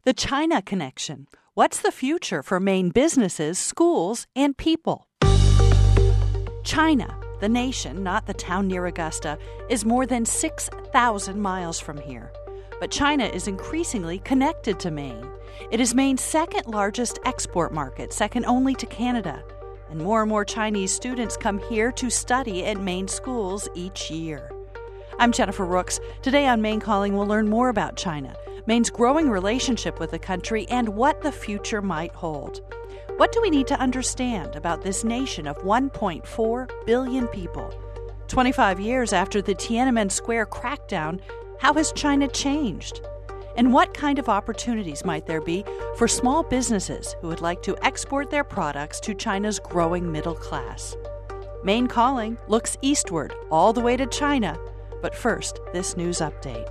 The China Connection. What's the future for Maine businesses, schools, and people? China, the nation, not the town near Augusta, is more than 6,000 miles from here. But China is increasingly connected to Maine. It is Maine's second largest export market, second only to Canada. And more Chinese students come here to study at Maine schools each year. I'm Jennifer Rooks. Today on Maine Calling, we'll learn more about China, Maine's growing relationship with the country, and what the future might hold. What do we need to understand about this nation of 1.4 billion people? 25 years after the Tiananmen Square crackdown, how has China changed? And what kind of opportunities might there be for small businesses who would like to export their products to China's growing middle class? Maine Calling looks eastward, all the way to China. But first, this news update.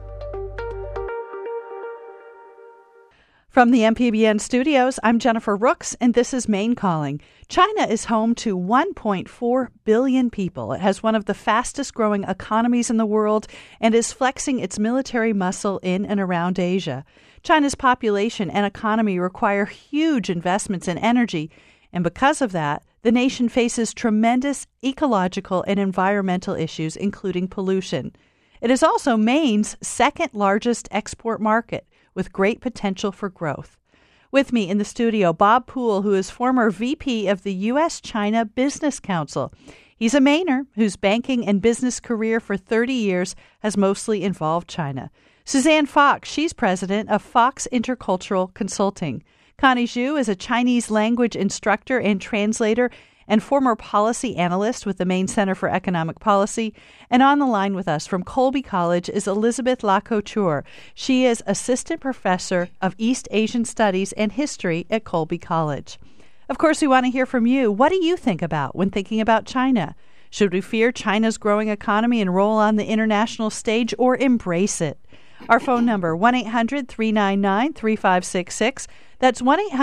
From the MPBN studios, I'm Jennifer Rooks, and this is Maine Calling. China is home to 1.4 billion people. It has one of the fastest growing economies in the world and is flexing its military muscle in and around Asia. China's population and economy require huge investments in energy, and because of that, the nation faces tremendous ecological and environmental issues, including pollution. It is also Maine's second largest export market, with great potential for growth. With me in the studio, Bob Poole, who is former VP of the U.S.-China Business Council. He's a Mainer whose banking and business career for 30 years has mostly involved China. Suzanne Fox, she's president of Fox Intercultural Consulting. Connie Zhu is a Chinese language instructor and translator and former policy analyst with the Maine Center for Economic Policy. And on the line with us from Colby College is Elizabeth Lacouture. She is assistant professor of East Asian Studies and History at Colby College. Of course, we want to hear from you. What do you think about when thinking about China? Should we fear China's growing economy and roll on the international stage, or embrace it? Our phone number, 1-800-399-3566. That's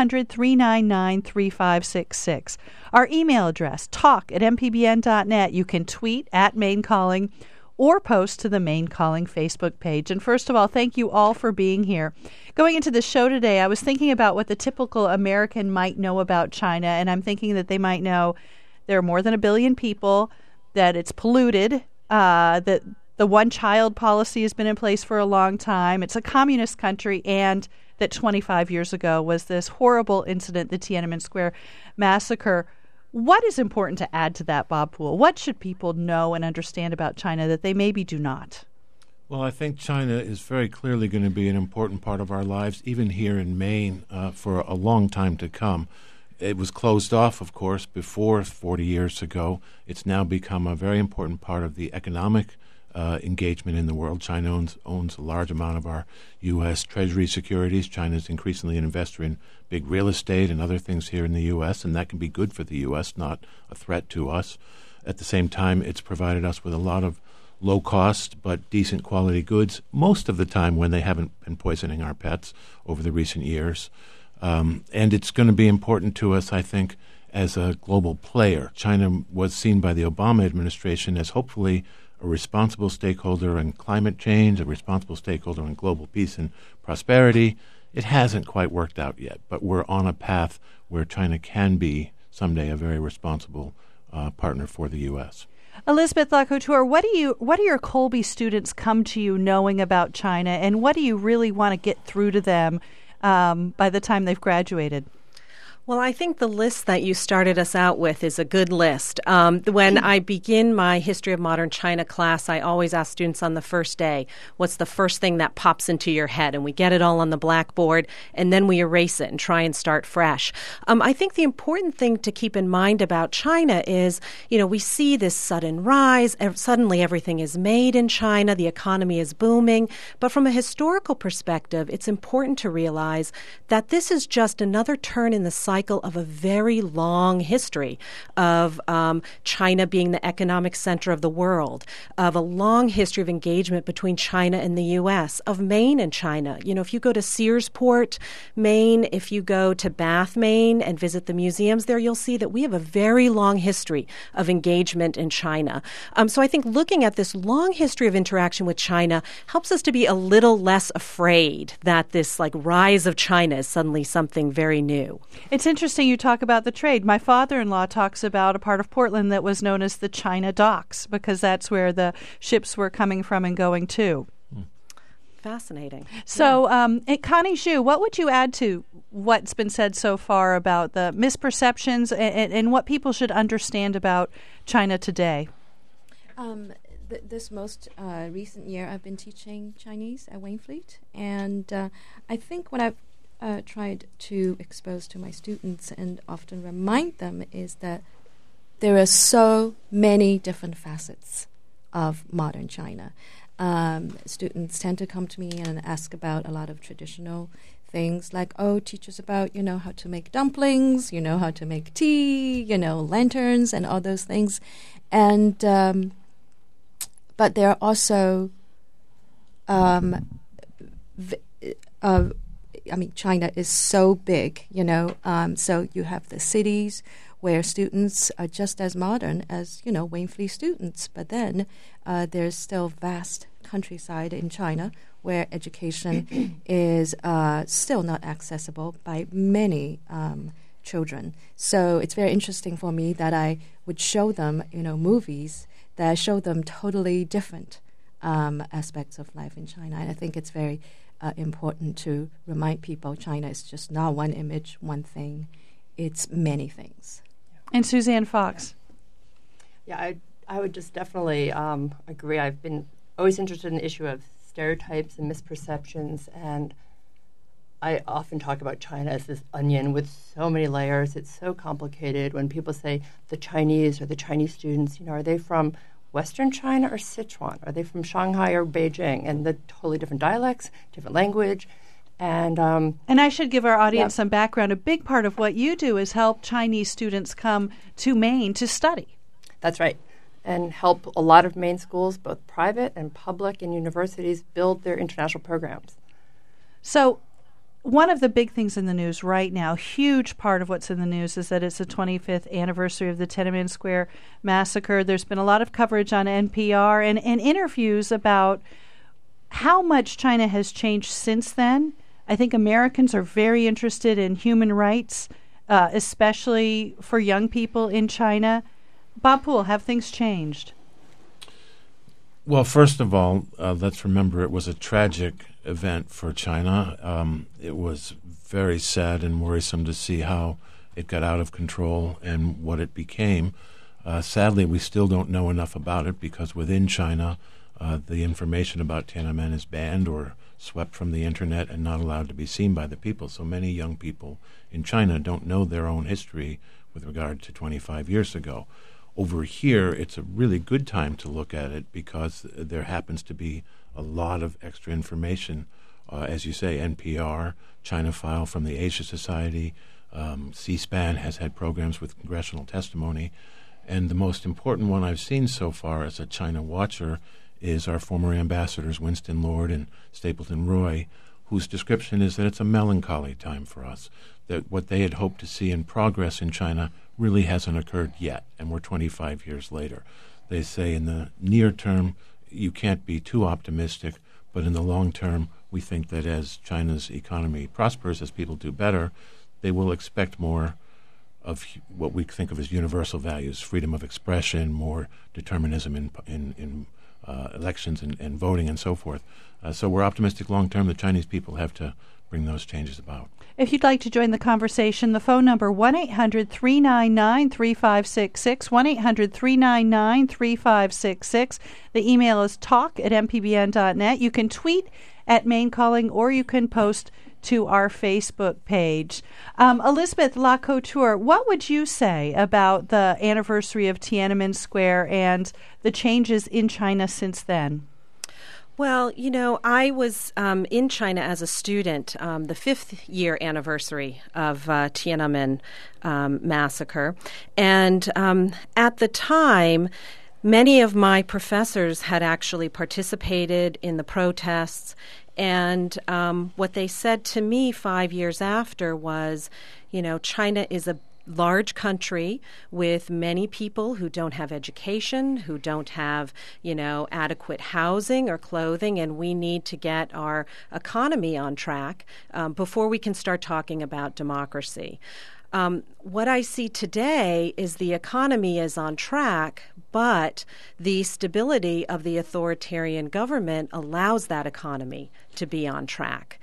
1-800-399-3566. Our email address, talk@mpbn.net. You can tweet at Maine Calling or post to the Maine Calling Facebook page. And first of all, thank you all for being here. Going into the show today, I was thinking about what the typical American might know about China, and I'm thinking that they might know there are more than 1 billion people, that it's polluted, that the one-child policy has been in place for a long time, it's a communist country, and that 25 years ago was this horrible incident, the Tiananmen Square massacre. What is important to add to that, Bob Poole? What should people know and understand about China that they maybe do not? Well, I think China is very clearly going to be an important part of our lives, even here in Maine, for a long time to come. It was closed off, of course, before 40 years ago. It's now become a very important part of the economic engagement in the world. China owns a large amount of our U.S. Treasury securities. China is increasingly an investor in big real estate and other things here in the U.S., and that can be good for the U.S., not a threat to us. At the same time, it's provided us with a lot of low-cost but decent quality goods, most of the time when they haven't been poisoning our pets over the recent years. And it's going to be important to us, I think, as a global player. China was seen by the Obama administration as hopefully a responsible stakeholder in climate change, a responsible stakeholder in global peace and prosperity. It hasn't quite worked out yet, but we're on a path where China can be someday a very responsible partner for the U.S. Elizabeth Lacouture, what do your Colby students come to you knowing about China, and what do you really want to get through to them by the time they've graduated? Well, I think the list that you started us out with is a good list. When I begin my History of Modern China class, I always ask students on the first day, what's the first thing that pops into your head? And we get it all on the blackboard, and then we erase it and try and start fresh. I think the important thing to keep in mind about China is, we see this sudden rise. Suddenly everything is made in China. The economy is booming. But from a historical perspective, it's important to realize that this is just another turn in the cycle cycle of a very long history of China being the economic center of the world, of a long history of engagement between China and the U.S., of Maine and China. You know, if you go to Searsport, Maine, if you go to Bath, Maine, and visit the museums there, you'll see that we have a very long history of engagement in China. So I think looking at this long history of interaction with China helps us to be a little less afraid that this rise of China is suddenly something very new. It's interesting you talk about the trade. My father-in-law talks about a part of Portland that was known as the China Docks because that's where the ships were coming from and going to. Fascinating. So, Connie Zhu, what would you add to what's been said so far about the misperceptions and what people should understand about China today? This most recent year, I've been teaching Chinese at Waynflete, and I think what I've tried to expose to my students and often remind them is that there are so many different facets of modern China. Students tend to come to me and ask about a lot of traditional things like, teach us about, how to make dumplings, how to make tea, lanterns and all those things. And but there are also, China is so big, so you have the cities where students are just as modern as, Waynflete students. But then there's still vast countryside in China where education is still not accessible by many children. So it's very interesting for me that I would show them, movies that show them totally different aspects of life in China. And I think it's very important to remind people China is just not one image, one thing. It's many things. And Suzanne Fox. Yeah, I would just definitely agree. I've been always interested in the issue of stereotypes and misperceptions, and I often talk about China as this onion with so many layers. It's so complicated. When people say the Chinese or the Chinese students, are they from Western China or Sichuan? Are they from Shanghai or Beijing? And the totally different dialects, different language. And I should give our audience some background. A big part of what you do is help Chinese students come to Maine to study. That's right. And help a lot of Maine schools, both private and public and universities, build their international programs. So one of the big things in the news right now, huge part of what's in the news, is that it's the 25th anniversary of the Tiananmen Square massacre. There's been a lot of coverage on NPR and interviews about how much China has changed since then. I think Americans are very interested in human rights, especially for young people in China. Bob Poole, have things changed? Well, first of all, let's remember it was a tragic event for China. It was very sad and worrisome to see how it got out of control and what it became. Sadly, we still don't know enough about it because within China, the information about Tiananmen is banned or swept from the internet and not allowed to be seen by the people. So many young people in China don't know their own history with regard to 25 years ago. Over here, it's a really good time to look at it because there happens to be a lot of extra information. As you say, NPR, China File from the Asia Society, C-SPAN has had programs with congressional testimony. And the most important one I've seen so far as a China watcher is our former ambassadors, Winston Lord and Stapleton Roy, whose description is that it's a melancholy time for us, that what they had hoped to see in progress in China really hasn't occurred yet, and we're 25 years later. They say in the near term, you can't be too optimistic, but in the long term, we think that as China's economy prospers, as people do better, they will expect more of what we think of as universal values, freedom of expression, more determinism in elections and voting and so forth. So we're optimistic long term. The Chinese people have to bring those changes about. If you'd like to join the conversation, the phone number 1-800-399-3566, 1-800-399-3566. The email is talk@mpbn.net. You can tweet at Maine Calling, or you can post to our Facebook page. Elizabeth Lacouture, what would you say about the anniversary of Tiananmen Square and the changes in China since then? Well, I was in China as a student, the 5th year anniversary of Tiananmen massacre. And at the time, many of my professors had actually participated in the protests. And what they said to me 5 years after was, China is a large country with many people who don't have education, who don't have, adequate housing or clothing, and we need to get our economy on track before we can start talking about democracy. What I see today is the economy is on track, but the stability of the authoritarian government allows that economy to be on track.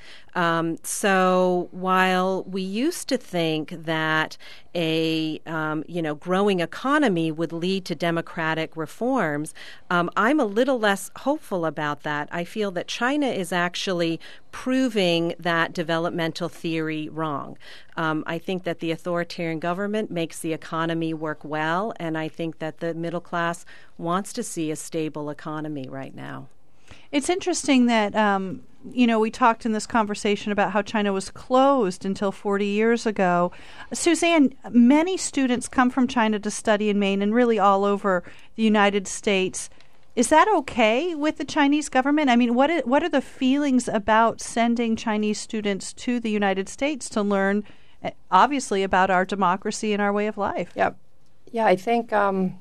So while we used to think that a growing economy would lead to democratic reforms, I'm a little less hopeful about that. I feel that China is actually proving that developmental theory wrong. I think that the authoritarian government makes the economy work well, and I think that the middle class wants to see a stable economy right now. It's interesting that, we talked in this conversation about how China was closed until 40 years ago. Suzanne, many students come from China to study in Maine and really all over the United States. Is that okay with the Chinese government? I mean, what are the feelings about sending Chinese students to the United States to learn, obviously, about our democracy and our way of life? Yeah, I think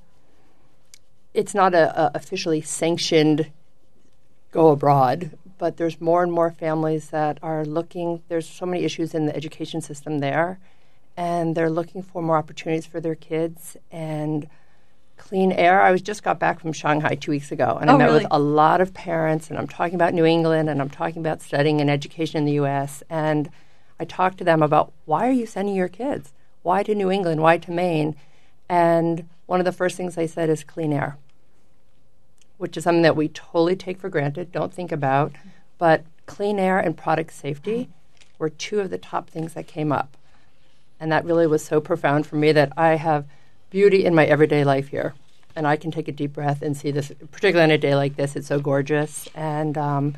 it's not a officially sanctioned go abroad, but there's more and more families that are looking. There's so many issues in the education system there, and they're looking for more opportunities for their kids and clean air. I just got back from Shanghai 2 weeks ago, and I met with a lot of parents, and I'm talking about New England, and I'm talking about studying and education in the U.S., and I talked to them about, why are you sending your kids? Why to New England? Why to Maine? And one of the first things they said is clean air, which is something that we totally take for granted, don't think about. But clean air and product safety were two of the top things that came up. And that really was so profound for me that I have beauty in my everyday life here. And I can take a deep breath and see this, particularly on a day like this. It's so gorgeous. And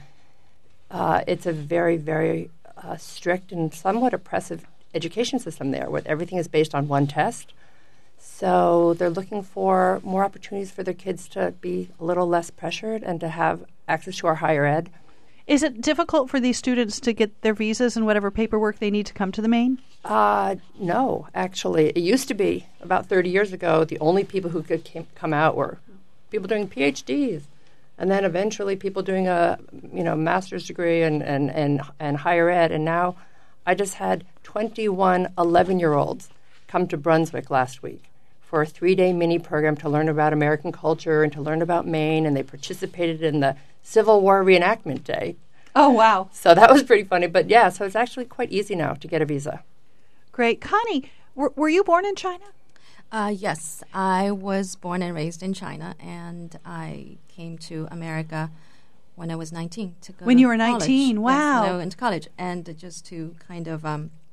it's a very, very strict and somewhat oppressive education system there, where everything is based on one test. So they're looking for more opportunities for their kids to be a little less pressured and to have access to our higher ed. Is it difficult for these students to get their visas and whatever paperwork they need to come to the Maine? No, actually. It used to be, about 30 years ago, the only people who could come out were people doing PhDs, and then eventually people doing a master's degree and higher ed. And now I just had 21 11-year-olds come to Brunswick last week for a 3-day mini program to learn about American culture and to learn about Maine, and they participated in the Civil War reenactment day. Oh, wow. So that was pretty funny. But yeah, so it's actually quite easy now to get a visa. Great. Connie, were you born in China? Yes, I was born and raised in China, and I came to America when I was 19 to go When to you were 19, college. wow. Yes, when I went to college. And just to kind of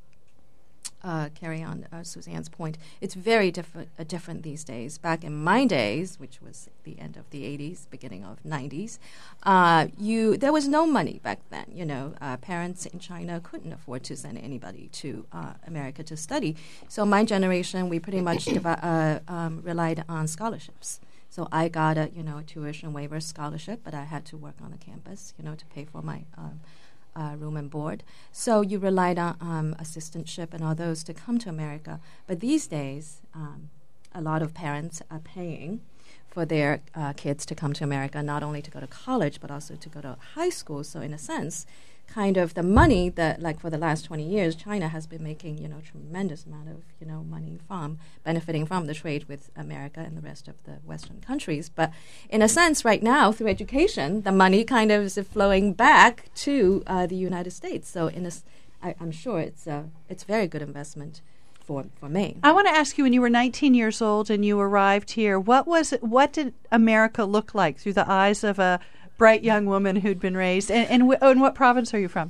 carry on Suzanne's point, it's very different these days. Back in my days, which was the end of the 80s, beginning of 90s, there was no money back then. Parents in China couldn't afford to send anybody to America to study. So my generation, we pretty much relied on scholarships. So I got a tuition waiver scholarship, but I had to work on the campus, to pay for my room and board. So you relied on assistantship and all those to come to America. But these days, a lot of parents are paying for their kids to come to America, not only to go to college, but also to go to high school. So in a sense, kind of the money that, like for the last 20 years, China has been making, tremendous amount of, money from, benefiting from the trade with America and the rest of the Western countries. But in a sense, right now, through education, the money kind of is flowing back to the United States. So I'm sure it's very good investment for Maine. I want to ask you, when you were 19 years old and you arrived here, what did America look like through the eyes of a bright young woman who'd been raised? And what province are you from?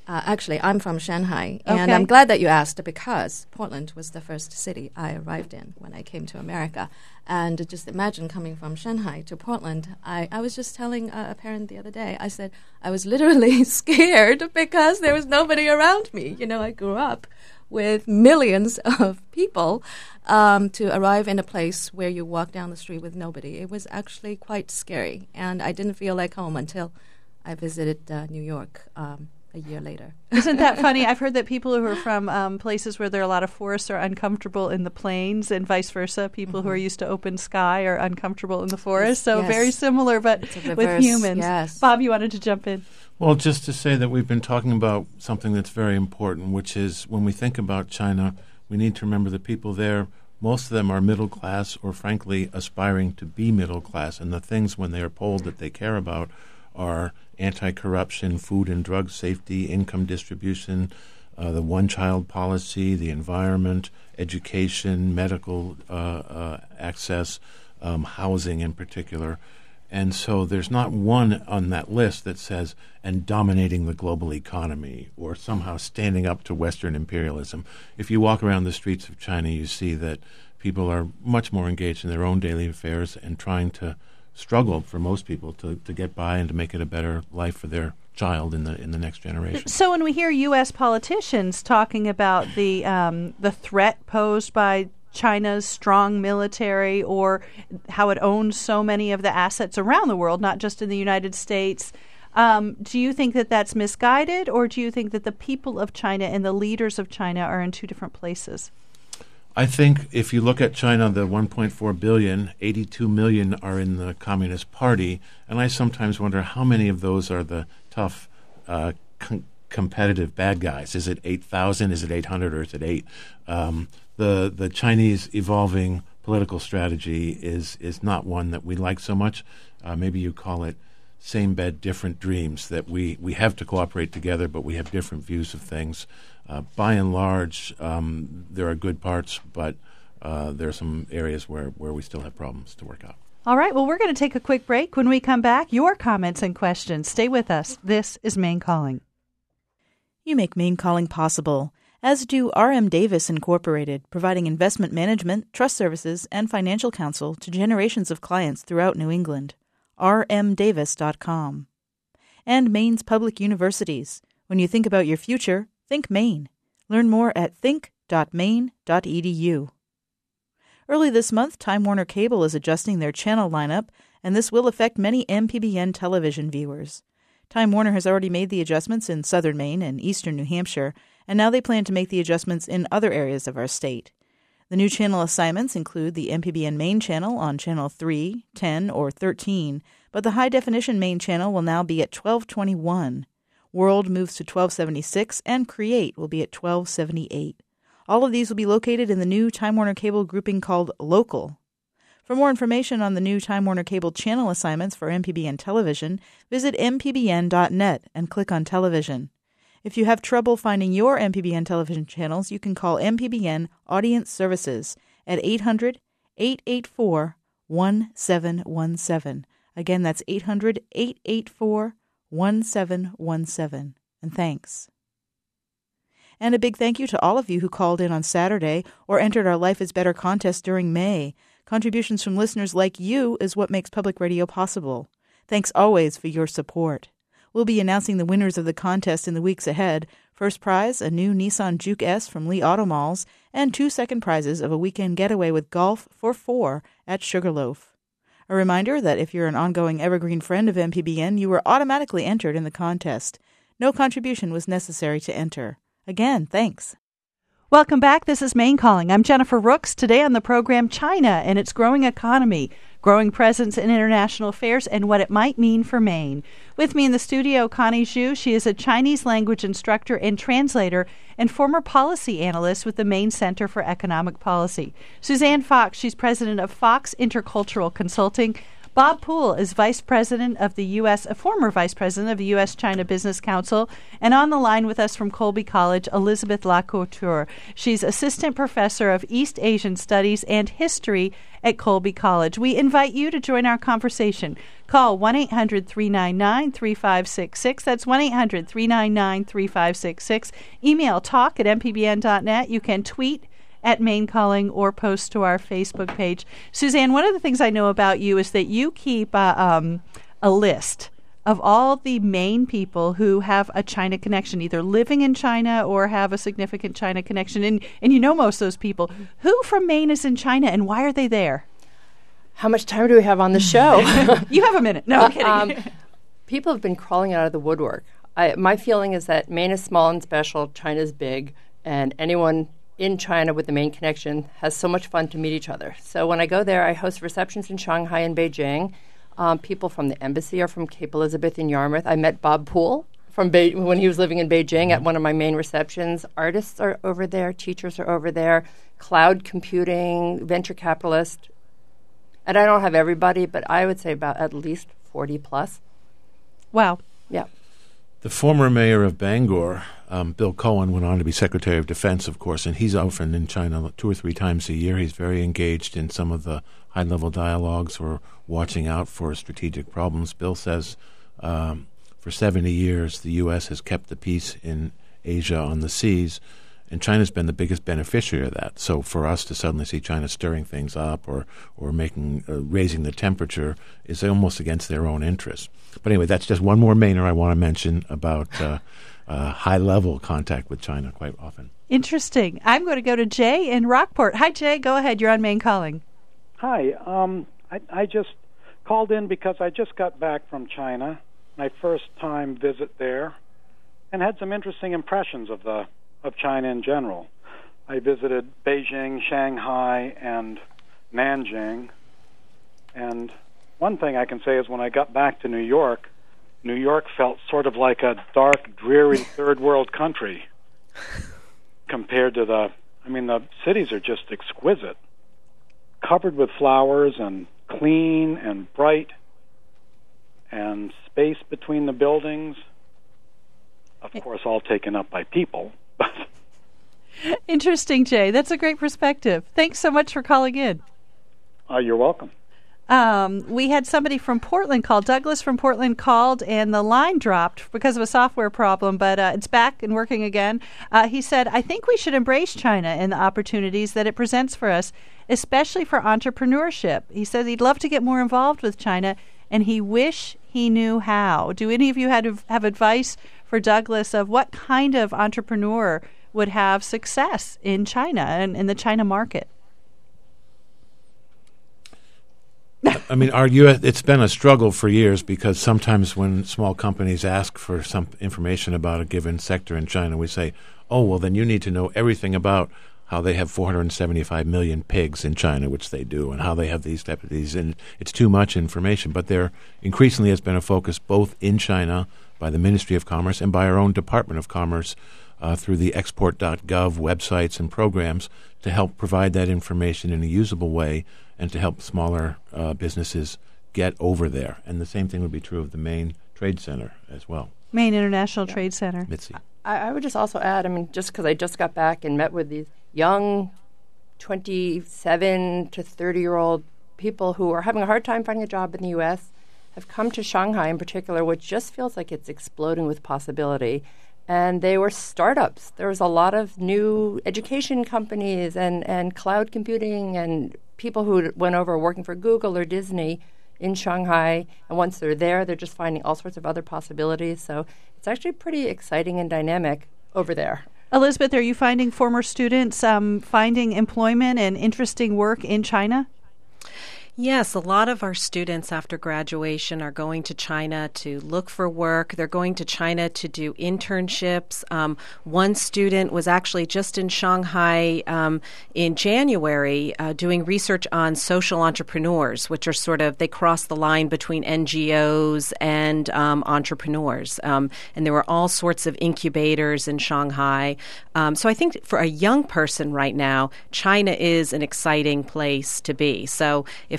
Actually, I'm from Shanghai, and Okay. I'm glad that you asked because Portland was the first city I arrived in when I came to America. And just imagine coming from Shanghai to Portland. I was just telling a parent the other day, I said I was literally scared because there was nobody around me. You know, I grew up with millions of people to arrive in a place where you walk down the street with nobody. It was actually quite scary, and I didn't feel like home until I visited New York a year later. Isn't that funny? I've heard that people who are from places where there are a lot of forests are uncomfortable in the plains, and vice versa. People who are used to open sky are uncomfortable in the forest. So Yes. very similar, but It's a with reverse, humans. yes. Bob, you wanted to jump in. Well, just to say that we've been talking about something that's very important, which is when we think about China, we need to remember the people there, most of them are middle class or frankly aspiring to be middle class. And the things when they are polled that they care about are anti-corruption, food and drug safety, income distribution, the one-child policy, the environment, education, medical access, housing in particular. And so there's not one on that list that says, and dominating the global economy or somehow standing up to Western imperialism. If you walk around the streets of China, you see that people are much more engaged in their own daily affairs and trying to struggle, for most people, to get by and to make it a better life for their child in the next generation. So when we hear U.S. politicians talking about the threat posed by China's strong military or how it owns so many of the assets around the world, not just in the United States, do you think that that's misguided, or do you think that the people of China and the leaders of China are in two different places? I think if you look at China, the 1.4 billion, 82 million are in the Communist Party, and I sometimes wonder how many of those are the tough, competitive bad guys. Is it 8,000, is it 800, or is it 8? The Chinese evolving political strategy is not one that we like so much. Maybe you call it same bed, different dreams, that we have to cooperate together, but we have different views of things. By and large, there are good parts, but there are some areas where we still have problems to work out. All right, well, we're going to take a quick break. When we come back, your comments and questions. Stay with us. This is Maine Calling. You make Maine Calling possible, as do R.M. Davis Incorporated, providing investment management, trust services, and financial counsel to generations of clients throughout New England. rmdavis.com. And Maine's public universities. When you think about your future, think Maine. Learn more at think.maine.edu. Early this month, Time Warner Cable is adjusting their channel lineup, and this will affect many MPBN television viewers. Time Warner has already made the adjustments in southern Maine and eastern New Hampshire, and now they plan to make the adjustments in other areas of our state. The new channel assignments include the MPBN Maine channel on Channel 3, 10, or 13, but the high-definition Maine channel will now be at 1221. World moves to 1276, and Create will be at 1278. All of these will be located in the new Time Warner Cable grouping called Local. For more information on the new Time Warner Cable channel assignments for MPBN Television, visit mpbn.net and click on Television. If you have trouble finding your MPBN television channels, you can call MPBN Audience Services at 800-884-1717. Again, that's 800-884-1717. And thanks. And a big thank you to all of you who called in on Saturday or entered our Life is Better contest during May. Contributions from listeners like you is what makes public radio possible. Thanks always for your support. We'll be announcing the winners of the contest in the weeks ahead. First prize, a new Nissan Juke S from Lee Auto Malls, and 2 second prizes of a weekend getaway with golf for 4 at Sugarloaf. A reminder that if you're an ongoing evergreen friend of MPBN, you were automatically entered in the contest. No contribution was necessary to enter. Again, thanks. Welcome back. This is Maine Calling. I'm Jennifer Rooks. Today on the program, China and its growing economy, growing presence in international affairs, and what it might mean for Maine. With me in the studio, Connie Zhu. She is a Chinese language instructor and translator and former policy analyst with the Maine Center for Economic Policy. Suzanne Fox, she's president of Fox Intercultural Consulting. Bob Poole is vice president of the U.S., a former vice president of the U.S.-China Business Council. And on the line with us from Colby College, Elizabeth Lacouture. She's assistant professor of East Asian Studies and History at Colby College. We invite you to join our conversation. Call 1-800-399-3566. That's 1-800-399-3566. Email talk@mpbn.net. You can tweet at Maine Calling or post to our Facebook page. Suzanne, one of the things I know about you is that you keep a list of all the Maine people who have a China connection, either living in China or have a significant China connection. And you know most of those people. Who from Maine is in China, and why are they there? How much time do we have on the show? You have a minute. No, I'm kidding. People have been crawling out of the woodwork. My feeling is that Maine is small and special, China's big, and anyone in China with the Maine connection has so much fun to meet each other. So when I go there, I host receptions in Shanghai and Beijing. People from the embassy are from Cape Elizabeth in Yarmouth. I met Bob Poole from when he was living in Beijing at one of my main receptions. Artists are over there. Teachers are over there. Cloud computing, venture capitalists. And I don't have everybody, but I would say about at least 40 plus. Wow. Yeah. The former mayor of Bangor, Bill Cohen, went on to be Secretary of Defense, of course, and he's often in China 2 or 3 times a year. He's very engaged in some of the high-level dialogues or watching out for strategic problems. Bill says for 70 years the U.S. has kept the peace in Asia on the seas, and China's been the biggest beneficiary of that. So for us to suddenly see China stirring things up or making raising the temperature is almost against their own interests. But anyway, that's just one more Mainer I want to mention about high-level contact with China quite often. Interesting. I'm going to go to Jay in Rockport. Hi, Jay. Go ahead. You're on Maine Calling. Hi. I just called in because I just got back from China, my first-time visit there, and had some interesting impressions of China in general. I visited Beijing, Shanghai, and Nanjing. And one thing I can say is when I got back to New York felt sort of like a dark, dreary third-world country compared to the cities are just exquisite, covered with flowers and clean and bright, and space between the buildings, of course, all taken up by people. Interesting, Jay. That's a great perspective. Thanks so much for calling in. You're welcome. We had somebody from Portland call. Douglas from Portland called, and the line dropped because of a software problem, but it's back and working again. He said, I think we should embrace China and the opportunities that it presents for us, especially for entrepreneurship. He said he'd love to get more involved with China, and he wish he knew how. Do any of you have advice for Douglas of what kind of entrepreneur would have success in China and in the China market? I mean, it's been a struggle for years because sometimes when small companies ask for some information about a given sector in China, we say, oh, well, then you need to know everything about how they have 475 million pigs in China, which they do, and how they have these type of these. And it's too much information. But there increasingly has been a focus both in China by the Ministry of Commerce and by our own Department of Commerce through the export.gov websites and programs to help provide that information in a usable way and to help smaller businesses get over there. And the same thing would be true of the Maine Trade Center as well. Maine International Trade Center. Mitzi. I would just also add, just because I just got back and met with these young 27 to 30-year-old people who are having a hard time finding a job in the U.S., have come to Shanghai in particular, which just feels like it's exploding with possibility. And they were startups. There was a lot of new education companies and cloud computing and people who went over working for Google or Disney in Shanghai. And once they're there, they're just finding all sorts of other possibilities. So it's actually pretty exciting and dynamic over there. Elizabeth, are you finding former students finding employment and interesting work in China? Yes, a lot of our students after graduation are going to China to look for work. They're going to China to do internships. One student was actually just in Shanghai in January doing research on social entrepreneurs, which are they cross the line between NGOs and entrepreneurs. And there were all sorts of incubators in Shanghai. So I think for a young person right now, China is an exciting place to be. So if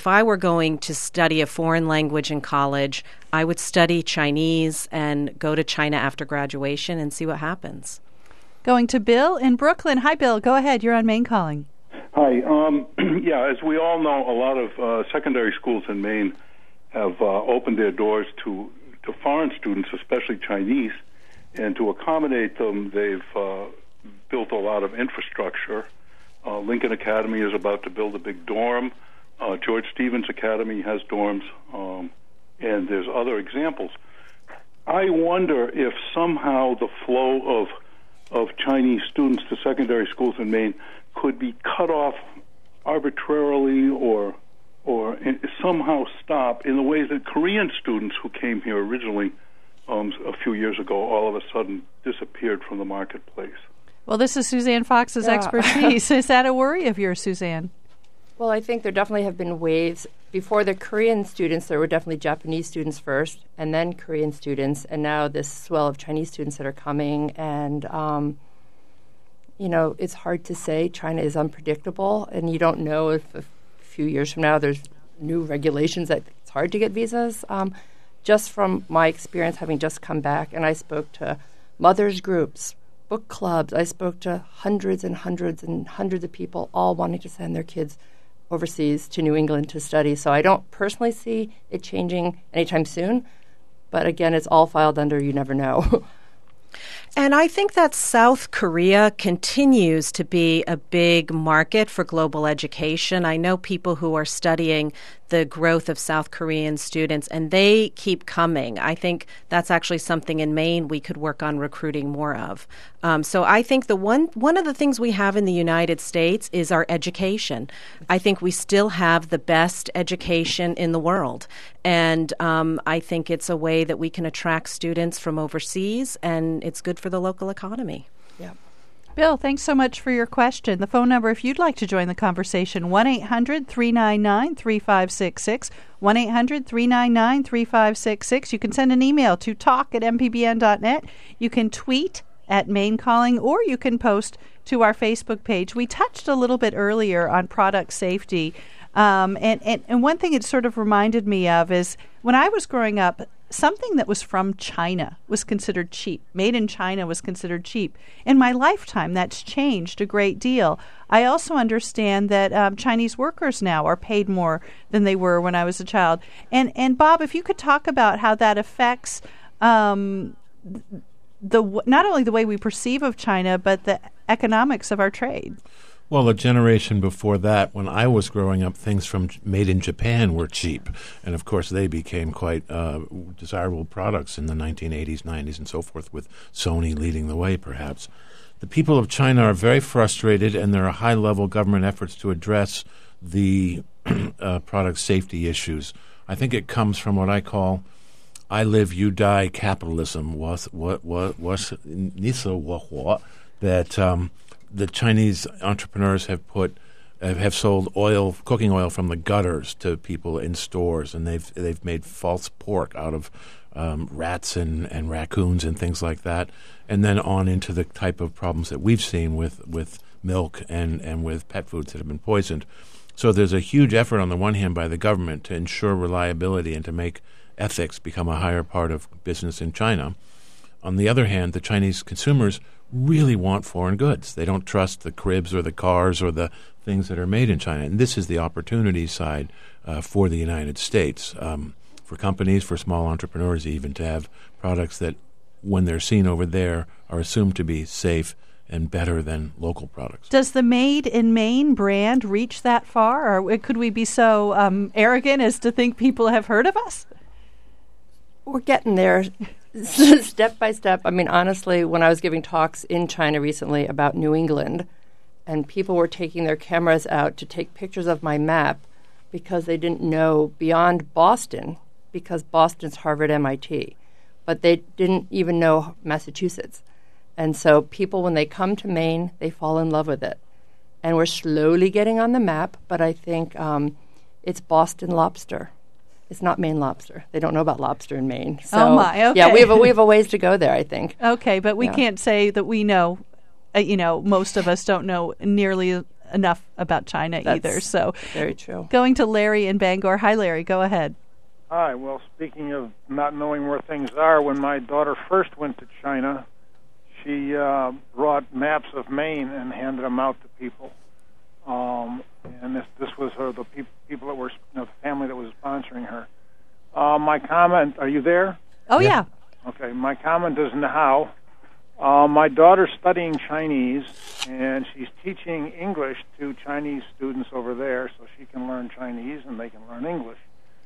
if I were going to study a foreign language in college, I would study Chinese and go to China after graduation and see what happens. Going to Bill in Brooklyn. Hi, Bill. Go ahead. You're on Maine Calling. Hi. Yeah, as we all know, a lot of secondary schools in Maine have opened their doors to foreign students, especially Chinese, and to accommodate them, they've built a lot of infrastructure. Lincoln Academy is about to build a big dorm. George Stevens Academy has dorms, and there's other examples. I wonder if somehow the flow of Chinese students to secondary schools in Maine could be cut off arbitrarily or somehow stop in the ways that Korean students who came here originally a few years ago all of a sudden disappeared from the marketplace. Well, this is Suzanne Fox's expertise. Is that a worry of yours, Suzanne? Well, I think there definitely have been waves. Before the Korean students, there were definitely Japanese students first, and then Korean students, and now this swell of Chinese students that are coming. And, it's hard to say. China is unpredictable, and you don't know if a few years from now there's new regulations that it's hard to get visas. Just from my experience, having just come back, and I spoke to mothers' groups, book clubs. I spoke to hundreds and hundreds and hundreds of people all wanting to send their kids overseas to New England to study. So I don't personally see it changing anytime soon. But again, it's all filed under you never know. And I think that South Korea continues to be a big market for global education. I know people who are studying the growth of South Korean students, and they keep coming. I think that's actually something in Maine we could work on recruiting more of. So I think one of the things we have in the United States is our education. I think we still have the best education in the world. And I think it's a way that we can attract students from overseas, and it's good for the local economy. Yeah. Bill, thanks so much for your question. The phone number, if you'd like to join the conversation, 1-800-399-3566, 1-800-399-3566. You can send an email to talk@mpbn.net. You can tweet at Maine Calling, or you can post to our Facebook page. We touched a little bit earlier on product safety. And one thing it sort of reminded me of is when I was growing up, something that was from China was considered cheap. Made in China was considered cheap. In my lifetime, that's changed a great deal. I also understand that Chinese workers now are paid more than they were when I was a child. And Bob, if you could talk about how that affects not only the way we perceive of China, but the economics of our trade. Well, a generation before that, when I was growing up, things from made in Japan were cheap. And, of course, they became quite desirable products in the 1980s, 90s, and so forth, with Sony leading the way, perhaps. The people of China are very frustrated, and there are high-level government efforts to address the product safety issues. I think it comes from what I call I live, you die capitalism, that the Chinese entrepreneurs have sold cooking oil from the gutters to people in stores, and they've made false pork out of rats and raccoons and things like that, and then on into the type of problems that we've seen with milk and with pet foods that have been poisoned. So there's a huge effort on the one hand by the government to ensure reliability and to make ethics become a higher part of business in China. On the other hand, the Chinese consumers really want foreign goods. They don't trust the cribs or the cars or the things that are made in China. And this is the opportunity side for the United States, for companies, for small entrepreneurs even, to have products that, when they're seen over there, are assumed to be safe and better than local products. Does the Made in Maine brand reach that far? Or could we be so arrogant as to think people have heard of us? We're getting there. Step by step. I mean, honestly, when I was giving talks in China recently about New England, and people were taking their cameras out to take pictures of my map because they didn't know beyond Boston, because Boston's Harvard, MIT, but they didn't even know Massachusetts. And so people, when they come to Maine, they fall in love with it. And we're slowly getting on the map, but I think it's Boston lobster. It's not Maine lobster. They don't know about lobster in Maine. So, oh my! Okay. Yeah, we have a ways to go there, I think. Okay, but we can't say that we know. Most of us don't know nearly enough about China either. So very true. Going to Larry in Bangor. Hi, Larry. Go ahead. Hi. Well, speaking of not knowing where things are, when my daughter first went to China, she brought maps of Maine and handed them out to people. And this was the people that were, the family that was sponsoring her. My comment, are you there? Oh, yeah. Okay, my comment is now. My daughter's studying Chinese, and she's teaching English to Chinese students over there so she can learn Chinese and they can learn English.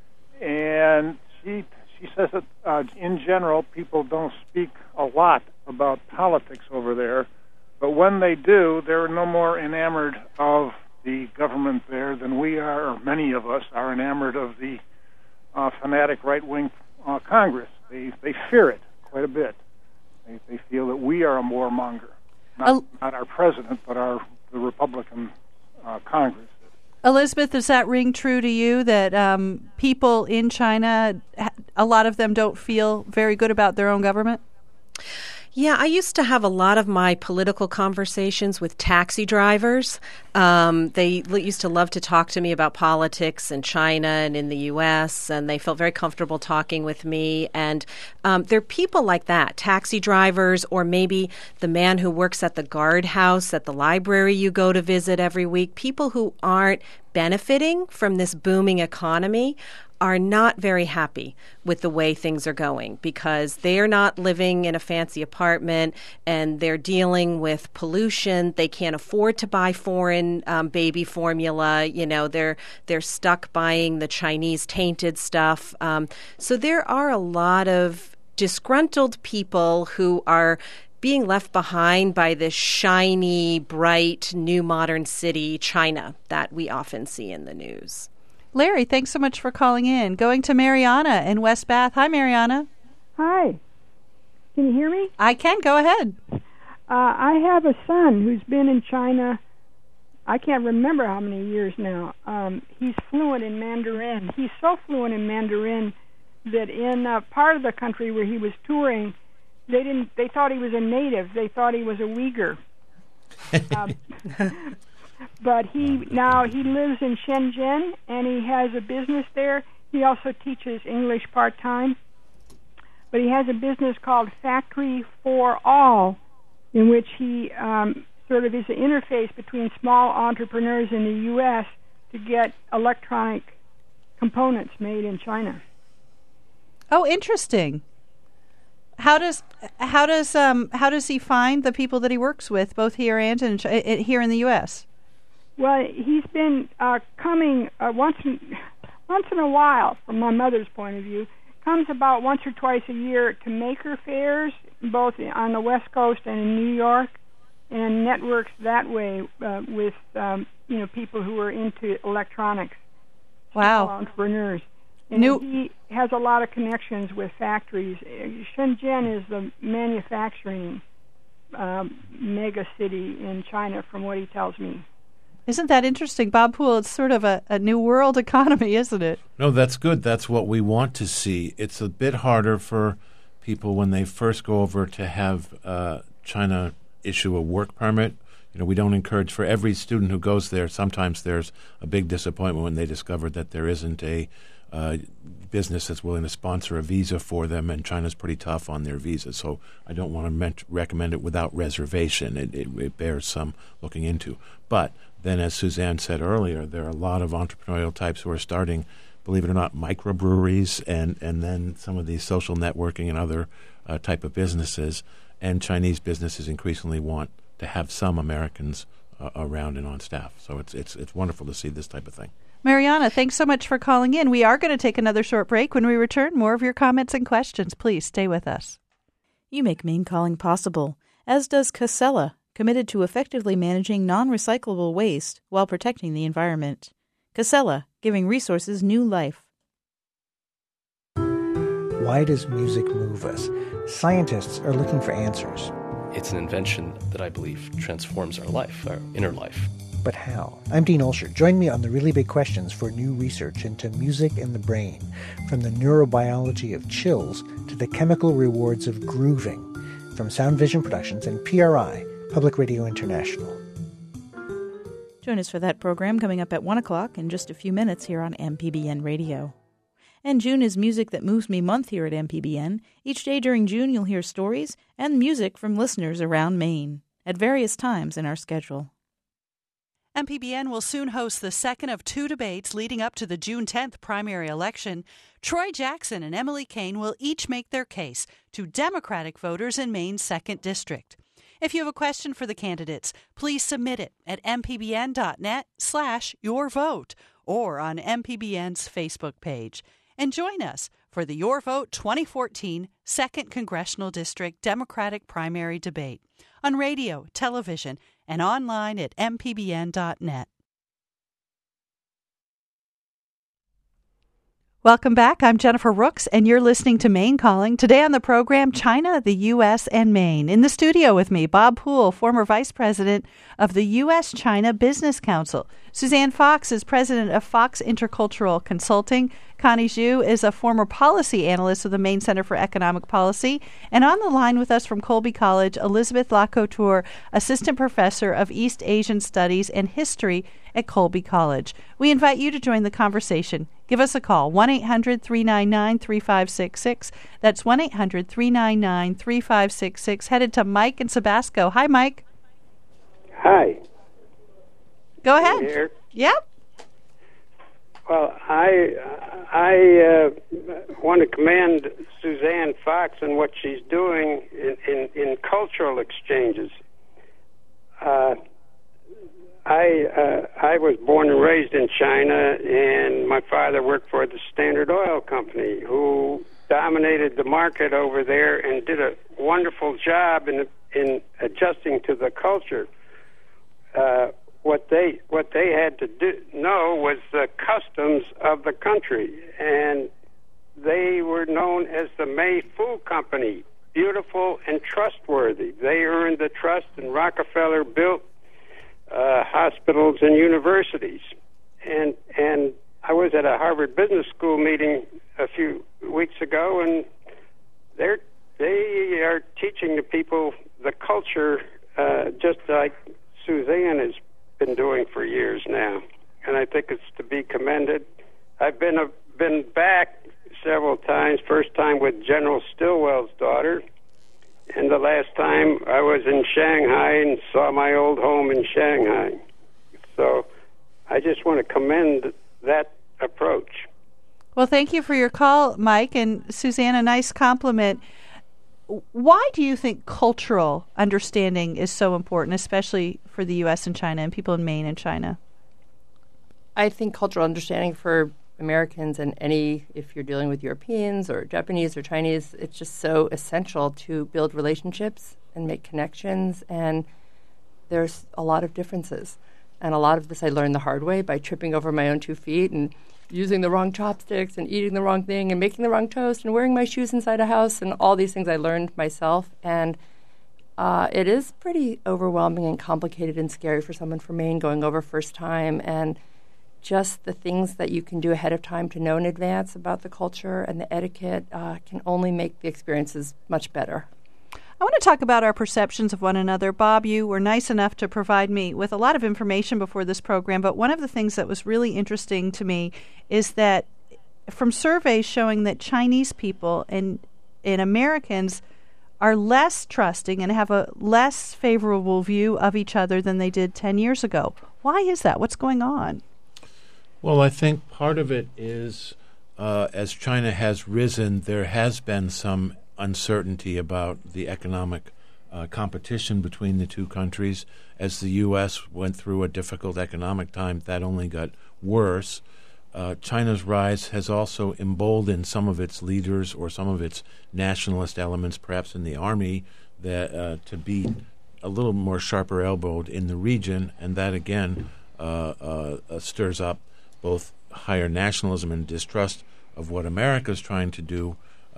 And she says that in general, people don't speak a lot about politics over there, but when they do, they're no more enamored of the government there than we are, or many of us are enamored of the fanatic right-wing Congress. They fear it quite a bit. They feel that we are a warmonger, not our president, but the Republican Congress. Elizabeth, does that ring true to you that people in China, a lot of them don't feel very good about their own government? Yeah, I used to have a lot of my political conversations with taxi drivers. They used to love to talk to me about politics in China and in the U.S., and they felt very comfortable talking with me. And there are people like that, taxi drivers, or maybe the man who works at the guardhouse at the library you go to visit every week, people who aren't benefiting from this booming economy are not very happy with the way things are going because they're not living in a fancy apartment and they're dealing with pollution. They can't afford to buy foreign baby formula. You know, they're stuck buying the Chinese tainted stuff. So there are a lot of disgruntled people who are being left behind by this shiny, bright, new modern city, China, that we often see in the news. Larry, thanks so much for calling in. Going to Mariana in West Bath. Hi, Mariana. Hi. Can you hear me? I can. Go ahead. I have a son who's been in China, I can't remember how many years now. He's fluent in Mandarin. He's so fluent in Mandarin that in part of the country where he was touring, they thought he was a native. They thought he was a Uyghur. But he lives in Shenzhen, and he has a business there. He also teaches English part-time. But he has a business called Factory for All, in which he sort of is an interface between small entrepreneurs in the U.S. to get electronic components made in China. Oh, interesting. How does he find the people that he works with, both here and here in the U.S.? Well, he's been coming once in a while, from my mother's point of view. Comes about once or twice a year to maker fairs, both on the West Coast and in New York, and networks that way with people who are into electronics. Wow, entrepreneurs. And he has a lot of connections with factories. Shenzhen is the manufacturing mega city in China, from what he tells me. Isn't that interesting, Bob Poole? It's sort of a new world economy, isn't it? No, that's good. That's what we want to see. It's a bit harder for people when they first go over to have China issue a work permit. You know, we don't encourage for every student who goes there. Sometimes there's a big disappointment when they discover that there isn't a business that's willing to sponsor a visa for them, and China's pretty tough on their visas. So I don't want to recommend it without reservation. It bears some looking into. But then, as Suzanne said earlier, there are a lot of entrepreneurial types who are starting, believe it or not, microbreweries and then some of these social networking and other type of businesses. And Chinese businesses increasingly want to have some Americans around and on staff. So it's wonderful to see this type of thing. Mariana, thanks so much for calling in. We are going to take another short break. When we return, more of your comments and questions. Please stay with us. You make Maine Calling possible, as does Casella, committed to effectively managing non-recyclable waste while protecting the environment. Casella, giving resources new life. Why does music move us? Scientists are looking for answers. It's an invention that I believe transforms our life, our inner life. But how? I'm Dean Olsher. Join me on the Really Big Questions for new research into music and the brain, from the neurobiology of chills to the chemical rewards of grooving, from Sound Vision Productions and PRI, Public Radio International. Join us for that program coming up at 1 o'clock in just a few minutes here on MPBN Radio. And June is Music That Moves Me month here at MPBN. Each day during June, you'll hear stories and music from listeners around Maine at various times in our schedule. MPBN will soon host the second of two debates leading up to the June 10th primary election. Troy Jackson and Emily Kane will each make their case to Democratic voters in Maine's 2nd District. If you have a question for the candidates, please submit it at mpbn.net/yourvote or on MPBN's Facebook page. And join us for the Your Vote 2014 2nd Congressional District Democratic Primary Debate on radio, television, and online at mpbn.net. Welcome back. I'm Jennifer Rooks, and you're listening to Maine Calling. Today on the program, China, the U.S., and Maine. In the studio with me, Bob Poole, former vice president of the U.S.-China Business Council. Suzanne Fox is president of Fox Intercultural Consulting. Connie Zhu is a former policy analyst of the Maine Center for Economic Policy. And on the line with us from Colby College, Elizabeth Lacouture, assistant professor of East Asian Studies and History at Colby College. We invite you to join the conversation. Give us a call, 1-800-399-3566. That's 1-800-399-3566. Headed to Mike in Sebasco. Hi, Mike. Hi. Go ahead. Here. Yep. Well, I want to commend Suzanne Fox and what she's doing in cultural exchanges. I was born and raised in China, and my father worked for the Standard Oil Company, who dominated the market over there and did a wonderful job in adjusting to the culture. What they had to know was the customs of the country, and they were known as the May Fu Company, beautiful and trustworthy. They earned the trust, and Rockefeller built hospitals and universities. And I was at a Harvard Business School meeting a few weeks ago, and they are teaching the people the culture just like Suzanne has been doing for years now, and I think it's to be commended. I've been back several times. First time with General Stilwell's daughter, and the last time I was in Shanghai and saw my old home in Shanghai. So I just want to commend that approach. Well, thank you for your call, Mike, and Suzanne, a nice compliment. Why do you think cultural understanding is so important, especially for the U.S. and China and people in Maine and China? I think cultural understanding for Americans and if you're dealing with Europeans or Japanese or Chinese, it's just so essential to build relationships and make connections. And there's a lot of differences. And a lot of this I learned the hard way by tripping over my own 2 feet and using the wrong chopsticks and eating the wrong thing and making the wrong toast and wearing my shoes inside a house, and all these things I learned myself. And it is pretty overwhelming and complicated and scary for someone from Maine going over first time, and just the things that you can do ahead of time to know in advance about the culture and the etiquette can only make the experiences much better. I want to talk about our perceptions of one another. Bob, you were nice enough to provide me with a lot of information before this program, but one of the things that was really interesting to me is that from surveys showing that Chinese people and Americans are less trusting and have a less favorable view of each other than they did 10 years ago. Why is that? What's going on? Well, I think part of it is as China has risen, there has been some uncertainty about the economic competition between the two countries. As the U.S. went through a difficult economic time, that only got worse. China's rise has also emboldened some of its leaders or some of its nationalist elements, perhaps in the army, that to be a little more sharper elbowed in the region, and that again stirs up both higher nationalism and distrust of what America's trying to do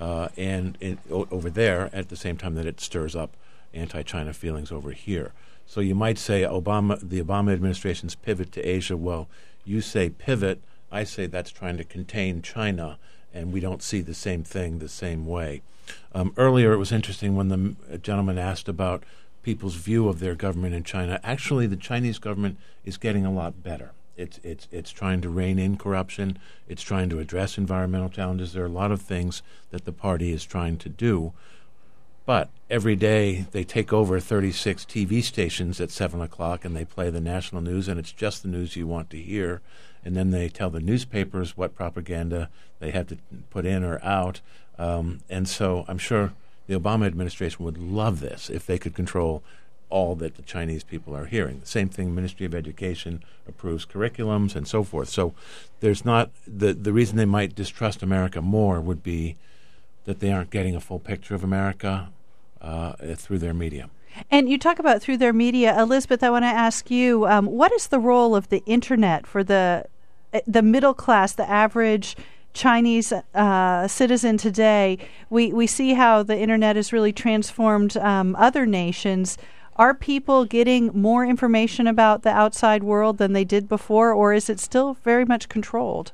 over there, at the same time that it stirs up anti-China feelings over here. So you might say the Obama administration's pivot to Asia. Well, you say pivot, I say that's trying to contain China, and we don't see the same thing the same way. Earlier, it was interesting when the gentleman asked about people's view of their government in China. Actually, the Chinese government is getting a lot better. It's trying to rein in corruption. It's trying to address environmental challenges. There are a lot of things that the party is trying to do. But every day they take over 36 TV stations at 7 o'clock and they play the national news, and it's just the news you want to hear. And then they tell the newspapers what propaganda they have to put in or out. And so I'm sure the Obama administration would love this if they could control all that the Chinese people are hearing. The same thing, Ministry of Education approves curriculums and so forth. So there's not the reason they might distrust America more would be that they aren't getting a full picture of America through their media. And you talk about through their media. Elizabeth, I want to ask you, what is the role of the Internet for the middle class, the average Chinese citizen today? We see how the Internet has really transformed other nations. Are people getting more information about the outside world than they did before, or is it still very much controlled?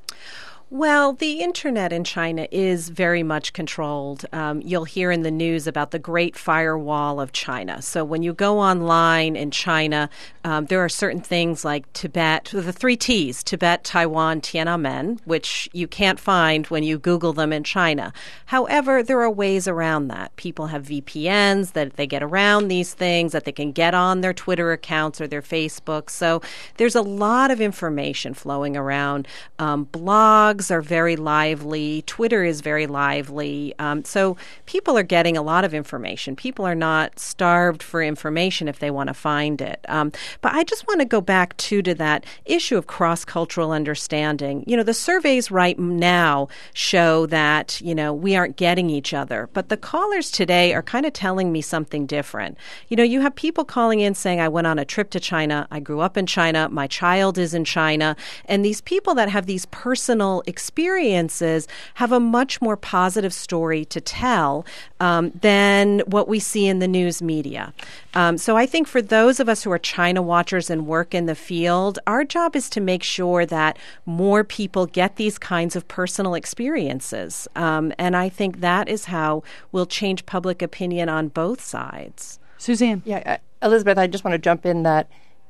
Well, the internet in China is very much controlled. You'll hear in the news about the Great Firewall of China. So when you go online in China, there are certain things like Tibet, the 3 Ts, Tibet, Taiwan, Tiananmen, which you can't find when you Google them in China. However, there are ways around that. People have VPNs that they get around these things, that they can get on their Twitter accounts or their Facebook. So there's a lot of information flowing around. Blogs are very lively. Twitter is very lively. So people are getting a lot of information. People are not starved for information if they want to find it. But I just want to go back to that issue of cross-cultural understanding. You know, the surveys right now show that, we aren't getting each other. But the callers today are kind of telling me something different. You have people calling in saying, I went on a trip to China. I grew up in China. My child is in China. And these people that have these personal experiences have a much more positive story to tell than what we see in the news media. So I think for those of us who are China watchers and work in the field, our job is to make sure that more people get these kinds of personal experiences. And I think that is how we'll change public opinion on both sides. Suzanne. Yeah, Elizabeth, I just want to jump in that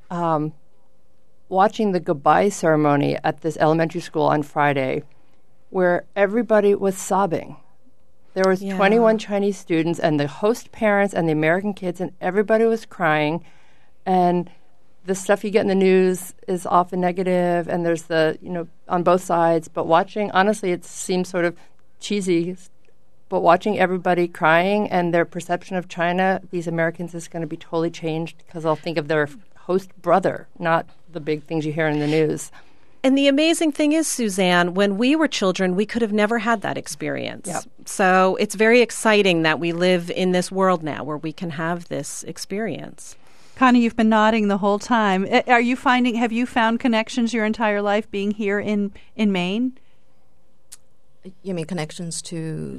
watching the goodbye ceremony at this elementary school on Friday, where everybody was sobbing. There was 21 Chinese students and the host parents and the American kids, and everybody was crying. And the stuff you get in the news is often negative, and there's on both sides. But watching, honestly, it seems sort of cheesy, but watching everybody crying and their perception of China, these Americans, is going to be totally changed because they'll think of their host brother, not the big things you hear in the news. And the amazing thing is, Suzanne, when we were children, we could have never had that experience. Yep. So it's very exciting that we live in this world now where we can have this experience. Connie, you've been nodding the whole time. Have you found connections your entire life being here in Maine? You mean connections to?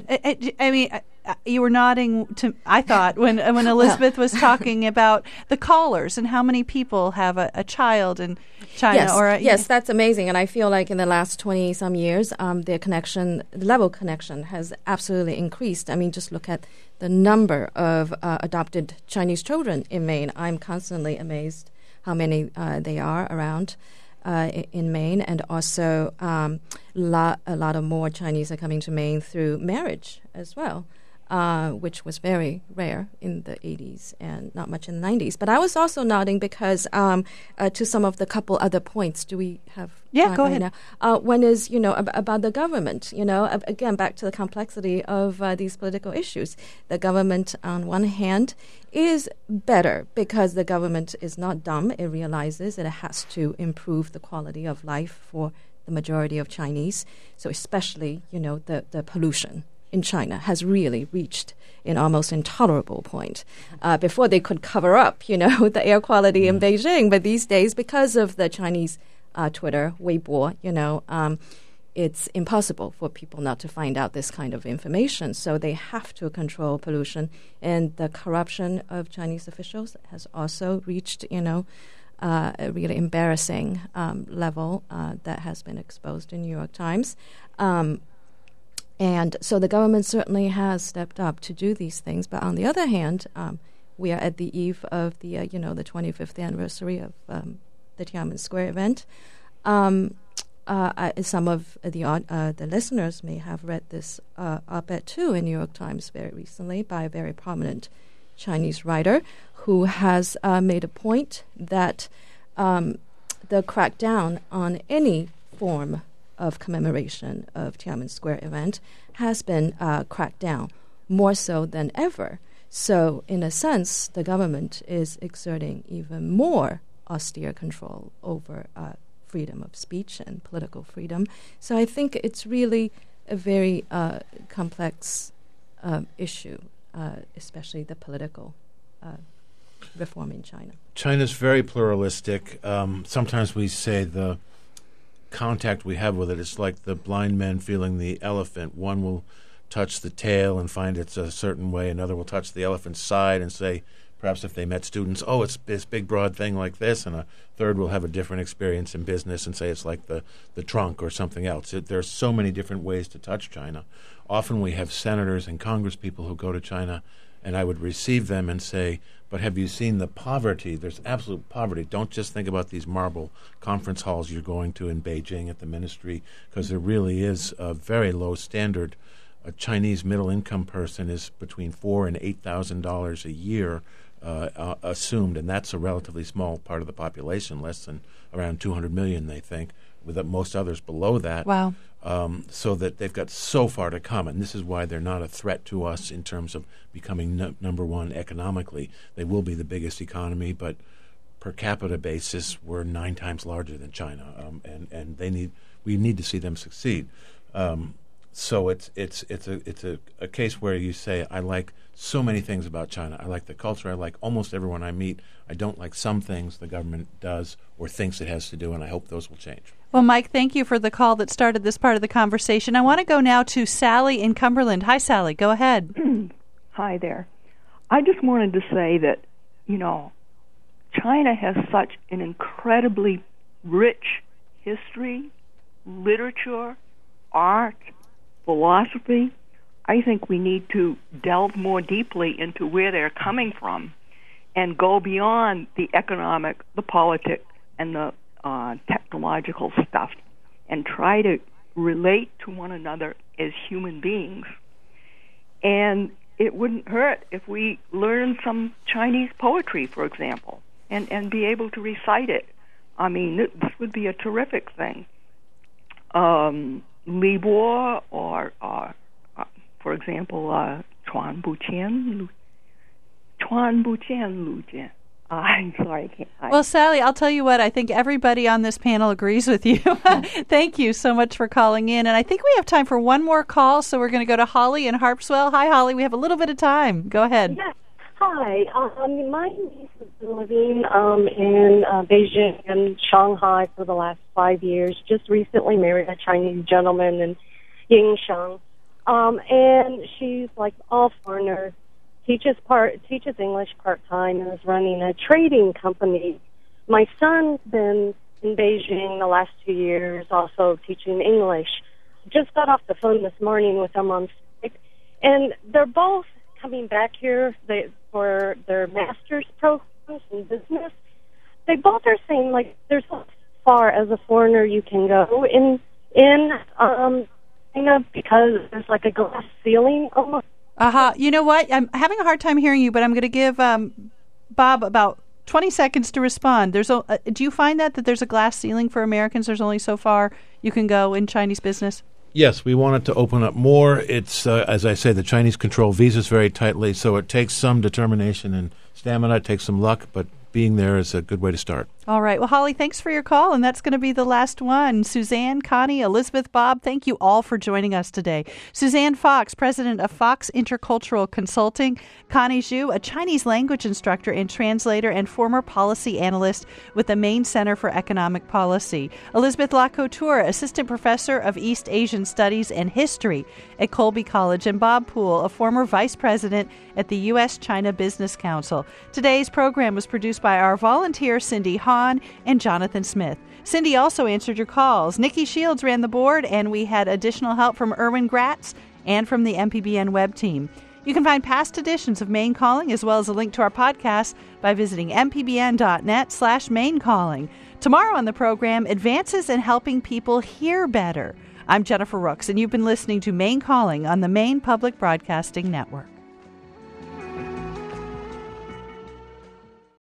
You were nodding to. I thought when Elizabeth was talking about the callers and how many people have a child in China. Yes, that's amazing, and I feel like in the last 20-some years, the level of connection has absolutely increased. I mean, just look at the number of adopted Chinese children in Maine. I'm constantly amazed how many they are around. In Maine, and also a lot of more Chinese are coming to Maine through marriage as well, which was very rare in the 80s and not much in the 90s. But I was also nodding because to some of the couple other points. Do we have time? Go ahead. One is, about the government, again, back to the complexity of these political issues. The government, on one hand, is better because the government is not dumb. It realizes it has to improve the quality of life for the majority of Chinese. So especially, the pollution in China has really reached an almost intolerable point. Before they could cover up, the air quality in Beijing, but these days, because of the Chinese Twitter, Weibo, it's impossible for people not to find out this kind of information. So they have to control pollution. And the corruption of Chinese officials has also reached, a really embarrassing level that has been exposed in New York Times. And so the government certainly has stepped up to do these things. But on the other hand, we are at the eve of the the 25th anniversary of the Tiananmen Square event. Some of the listeners may have read this op-ed too in New York Times very recently by a very prominent Chinese writer who has made a point that the crackdown on any form of commemoration of Tiananmen Square event has been cracked down more so than ever. So, in a sense, the government is exerting even more austere control over freedom of speech and political freedom. So I think it's really a very complex issue, especially the political reform in China. China's very pluralistic. Sometimes we say the contact we have with it is like the blind man feeling the elephant. One will touch the tail and find it's a certain way. Another will touch the elephant's side and say, perhaps if they met students, oh, it's this big, broad thing like this. And a third will have a different experience in business and say it's like the trunk or something else. There are so many different ways to touch China. Often we have senators and congresspeople who go to China, and I would receive them and say, but have you seen the poverty? There's absolute poverty. Don't just think about these marble conference halls you're going to in Beijing at the ministry, because there really is a very low standard. A Chinese middle-income person is between $4,000 and $8,000 a year assumed, and that's a relatively small part of the population, less than around 200 million, they think, with most others below that. Wow. So that they've got so far to come, and this is why they're not a threat to us in terms of becoming number one economically. They will be the biggest economy, but per capita basis, we're 9 times larger than China, and we need to see them succeed. So it's a case where you say, I like so many things about China. I like the culture. I like almost everyone I meet. I don't like some things the government does or thinks it has to do, and I hope those will change. Well, Mike, thank you for the call that started this part of the conversation. I want to go now to Sally in Cumberland. Hi, Sally. Go ahead. Hi there. I just wanted to say that, China has such an incredibly rich history, literature, art, philosophy. I think we need to delve more deeply into where they're coming from and go beyond the economic, the politics, and the technological stuff and try to relate to one another as human beings. And it wouldn't hurt if we learned some Chinese poetry, for example, and be able to recite it. I mean, this would be a terrific thing. Li Bo or for example, Chuan Bu Qian Lu Jian. I'm sorry, I can't. Well, Sally, I'll tell you what, I think everybody on this panel agrees with you. Thank you so much for calling in. And I think we have time for one more call, so we're going to go to Holly in Harpswell. Hi, Holly. We have a little bit of time. Go ahead. Yes. Hi. My niece has been living in Beijing and Shanghai for the last 5 years. Just recently married a Chinese gentleman in Yingsheng. And she's like all foreigners. Teaches English part-time and is running a trading company. My son's been in Beijing the last 2 years, also teaching English. Just got off the phone this morning with them on Skype, and they're both coming back here for their master's programs in business. They both are saying, like, there's so far as a foreigner you can go in China because there's like a glass ceiling almost. You know what? I'm having a hard time hearing you, but I'm going to give Bob about 20 seconds to respond. Do you find that there's a glass ceiling for Americans? There's only so far you can go in Chinese business? Yes, we want it to open up more. It's, as I say, the Chinese control visas very tightly, so it takes some determination and stamina. It takes some luck, but being there is a good way to start. All right. Well, Holly, thanks for your call, and that's going to be the last one. Suzanne, Connie, Elizabeth, Bob, thank you all for joining us today. Suzanne Fox, president of Fox Intercultural Consulting. Connie Zhu, a Chinese language instructor and translator and former policy analyst with the Maine Center for Economic Policy. Elizabeth Lacouture, assistant professor of East Asian Studies and History at Colby College. And Bob Poole, a former vice president at the U.S.-China Business Council. Today's program was produced by our volunteer Cindy Hahn and Jonathan Smith. Cindy also answered your calls. Nikki Shields ran the board, and we had additional help from Erwin Gratz and from the MPBN web team. You can find past editions of Maine Calling as well as a link to our podcast by visiting mpbn.net/Maine Calling. Tomorrow on the program, advances in helping people hear better. I'm Jennifer Rooks, and you've been listening to Maine Calling on the Maine Public Broadcasting Network.